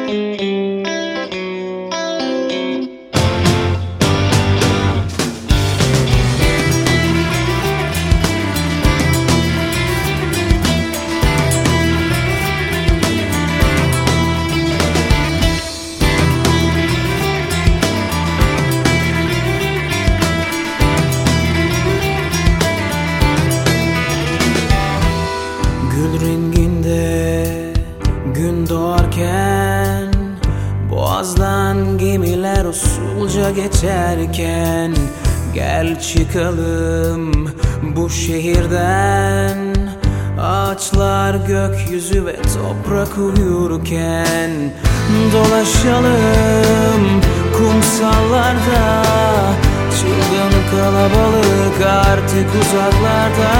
Gül renginde gün doğarken, boğazdan gemiler usulca geçerken, gel çıkalım bu şehirden. Ağaçlar, gökyüzü ve toprak uyurken, dolaşalım kumsallarda. Çılgın kalabalık artık uzaklarda.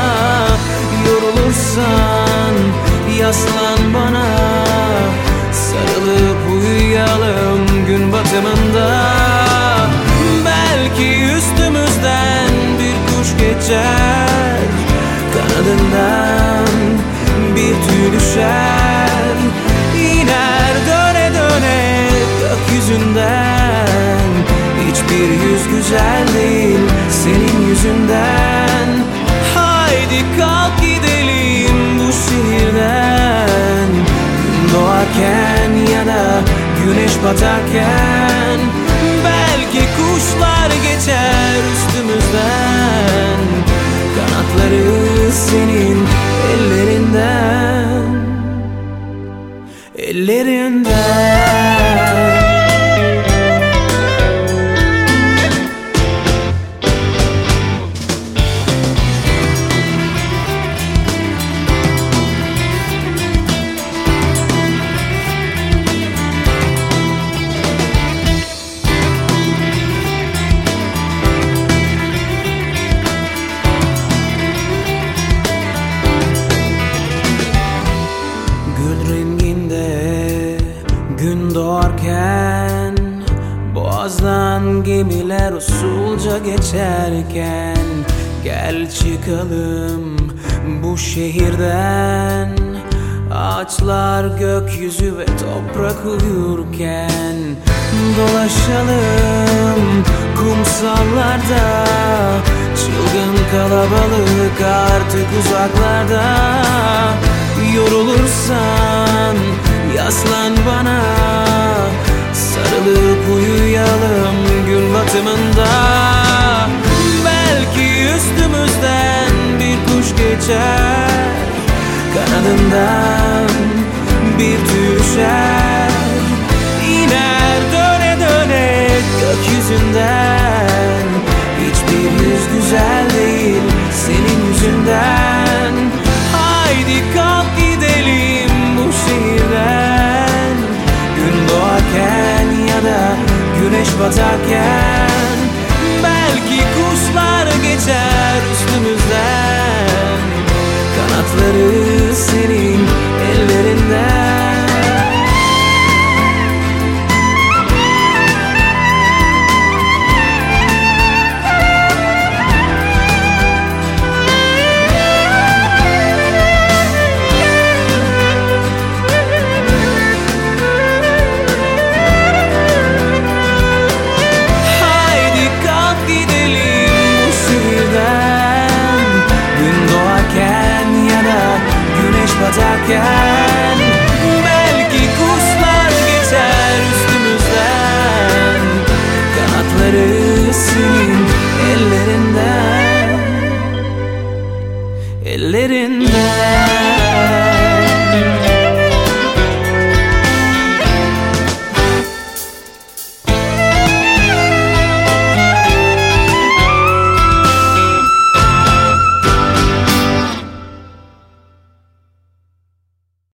Yorulursan yaslan bana, sarılıp uyuyalım gün batımında. Belki üstümüzden bir kuş geçer, kanadından bir tüy düşer. İner döne döne gökyüzünden. Hiçbir yüz güzel değil senin yüzünden. Haydi kalk gidelim bu şehirden. Gün doğarken ya da güneş batarken, belki kuşlar geçer üstümüzden. Kanatları senin ellerinden, ellerinden. Gün doğarken, boğazdan gemiler usulca geçerken, gel çıkalım bu şehirden. Ağaçlar, gökyüzü ve toprak uyurken, dolaşalım kumsallarda. Çılgın kalabalık artık uzaklarda. Yorulursan yaslan bana, sarılıp uyuyalım gün batımında. Belki üstümüzden bir kuş geçer, kanadından bir tüy düşer. İner döne döne gökyüzünden. Hiçbir yüz güzel değil senin yüzünden. Haydi kalk gidelim bu şehirden. Gün doğarken ya da güneş batarken, belki kuşlar geçer üstümüzden. Kanatları